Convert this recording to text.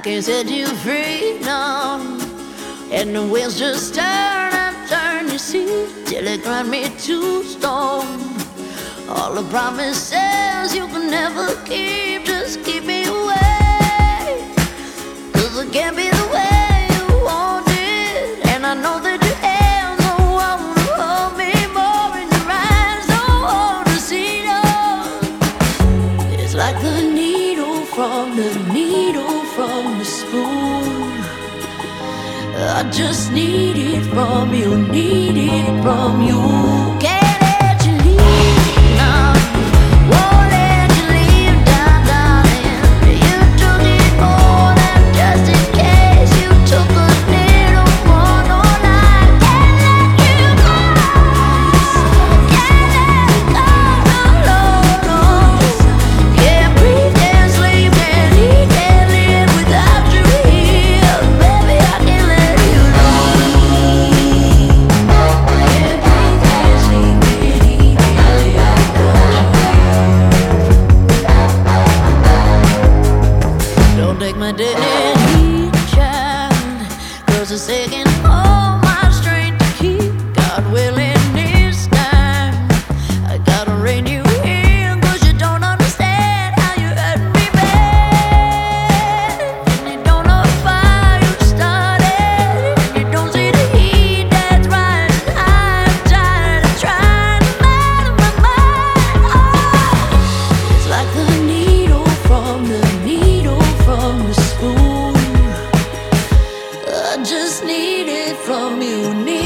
can't set you free, no. And the wheels just turn and turn, you see, till it grind me to stone. All the promises you can never keep, just keep me away. 'Cause it can't be the way you want it. And I know that your hands don't want to hold me more, and your eyes don't want to see no. It's like the needle from the spoon. I just need it from you, need it from you. Can't let you leave now. Won't let you leave, darling. You took it more than just in case. You took a little more, no, I can't let you go. Can't let it go, no, no, no. Can't breathe, can't sleep, can't eat, can't live without you here. Baby, I can't let you go. Can't breathe, can't sleep, can't eat, can't live without you. Don't take my dignity, child, 'cause it's taking all my strength to keep. God willing, this time I gotta rein you in, 'cause you don't understand how you hurt me bad. And you don't know the fire you started, and you don't see the heat that's rising high. I'm tired of trying to out of my mind. Oh, it's like the needle from the spoon. I just need it from you.